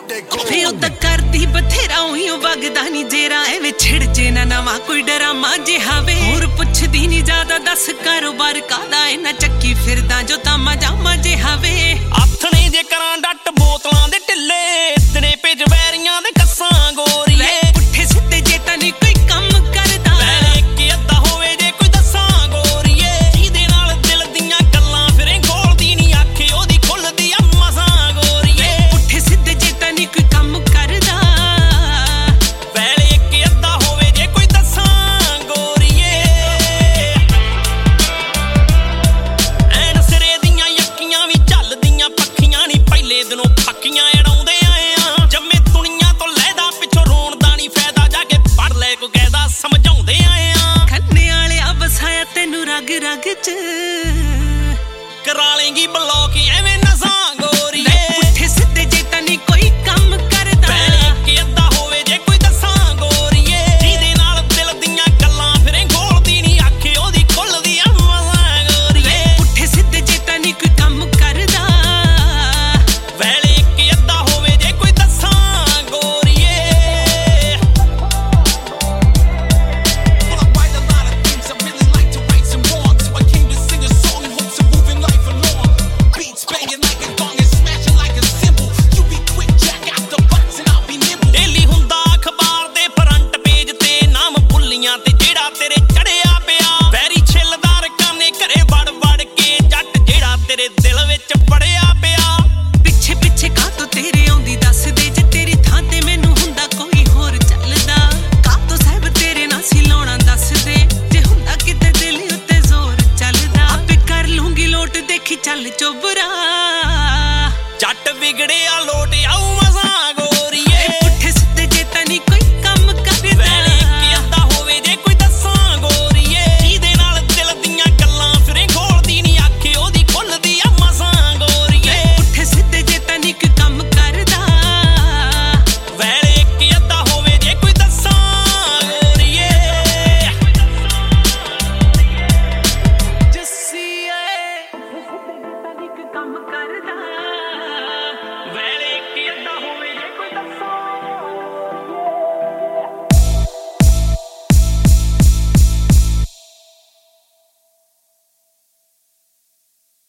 ਵੇ ਉਹ ਤਾਂ ਕਰਦੀ ਬਥੇਰਾ ਉਹੀਓ ਵਗਦਾ ਨੀ ਜੇਰਾ ਐਵੇਂ ਛਿੜ ਜੇ ਨਾ ਨਵਾਂ ਕੋਈ ਡਰਾਮਾ ਜਿਹਾ ਵੇ ਹੋਰ ਪੁੱਛਦੀ ਨੀ ਜ਼ਿਆਦਾ ਦੱਸ ਕਾਰੋਬਾਰ ਕਾਦਾ ਇਹਨਾਂ ਚੱਕੀ ਫਿਰਦਾ ਜੋ ਤਾਮਾ ਜਾਮਾ ਜਿਹਾ ਵੇ ਆਥਣੇ ਜੇ ਕਰਾਂ ਡੱਟ ਬੋਤਲਾਂ ਦੇ ਢਿੱਲੇ ਤੇਰੇ ਭੇਜ ਵੈਰੀਆਂ ਦੇ ਕੱਸਾਂ ਗੋਰੀਏ ਪੁੱਠੇ ਸਿੱਧੇ ਜੇ ਤਾਂ ਨੀ ਕੋਈ ਕੰਮ ਕਰਦਾ ਵੈਲੇ ਕਿ ਅੱਧਾ ਹੋਵੇ ਜੇ ਕੋਈ ਦੱਸਾਂ ਗੋਰੀਏ ਜਿਹਦੇ ਨਾਲ ਦਿਲ ਦੀਆਂ ਗੱਲਾਂ ਫਿਰੇ ਗੋਲਦੀ ਨੀ ਆਖੇ ਉਹਦੀ ਖੁੱਲਦੀ ਆ ਮਸਾਂ ਗੋਰੀਏ ਪੁੱਠੇ ਸਿੱਧੇ ਜੇ ਤਾਂ ਨੀ ਕੋਈ ਕੰਮ ਕਰਦਾ ਵੈਲੇ ਕਿ ਅੱਧਾ ਹੋਵੇ ਜੇ ਕੋਈ ਦੱਸਾਂ ਗੋਰੀਏ ਐਨ ਸਿਰੇ ਦੀਆਂ ਯੱਕੀਆਂ ਵੀ ਝੱਲਦੀਆਂ ਪੱਖੀਆਂ ਨੀ ਪਹਿਲੇ ਦਿਨੋਂ ਫੱਕੀਆਂ ਅੜਾਉਂਦੇ ਆਏ ਆ ਜੰਮੇ ਦੁਨੀਆ ਤੋਂ ਲੈਦਾ ਪਿੱਛੋਂ ਰੋਣ ਦਾ ਨੀ ਫਾਇਦਾ ਜਾ ਕੇ ਪੜ ਲੈ ਕੋ ਕਹਿਦਾ ਸਮਝਾਉਂਦੇ ਆਏ ਆ ਖੰਨੇ ਵਾਲਿਆ ਵਸਾਇਆ ਤੈਨੂੰ ਰਗ ਰਗ ਚ ਕਰਾ ਲੇਂਗੀ ਬਲੌਕ ਐਵੇਂ ਨਸਾਂ ਗੋਰੀਏ ਪੁੱਠੇ ਸਿੱਧੇ ਜੇ ਤਾਂ ਨੀ ਕੋਈ ਕੰਮ ਕਰਦਾ ਵੈਲੇ ਕਿ ਅੱਧਾ ਹੋਵੇ ਜੇ ਕੋਈ ਦੱਸਾਂ ਗੋਰੀਏ ਜਿਹਦੇ ਨਾਲ ਦਿਲ ਦੀਆਂ ਗੱਲਾਂ ਫਿਰੇ ਗੋਲਦੀ ਨੀ ਆਖੇ ਉਹਦੀ ਖੁੱਲਦੀ ਆ ਮਸਾਂ ਗੋਰੀਏ ਪੁੱਠੇ ਸਿੱਧੇ ਜੇ ਤਾਂ ਨੀ ਕੋਈ ਕੰਮ ਕਰਦਾ ਵੈਲੇ ਕਿ ਅੱਧਾ ਹੋਵੇ ਜੇ ਕੋਈ ਦੱਸਾਂ ਗੋਰੀਏ Well, I write a lot of things, I really like to write some more. So I came to sing a song in hopes of moving life along. Beats banging like a gong and smashing like a cymbal. You be quick, jack out the box and I'll be nimble. Daily ਹੁੰਦਾ ਅਖਬਾਰ ਦੇ front page ਤੇ ਨਾਮ ਭੁੱਲੀਆਂ ਤੇ ਜਿਹੜਾ ਤੇਰੇ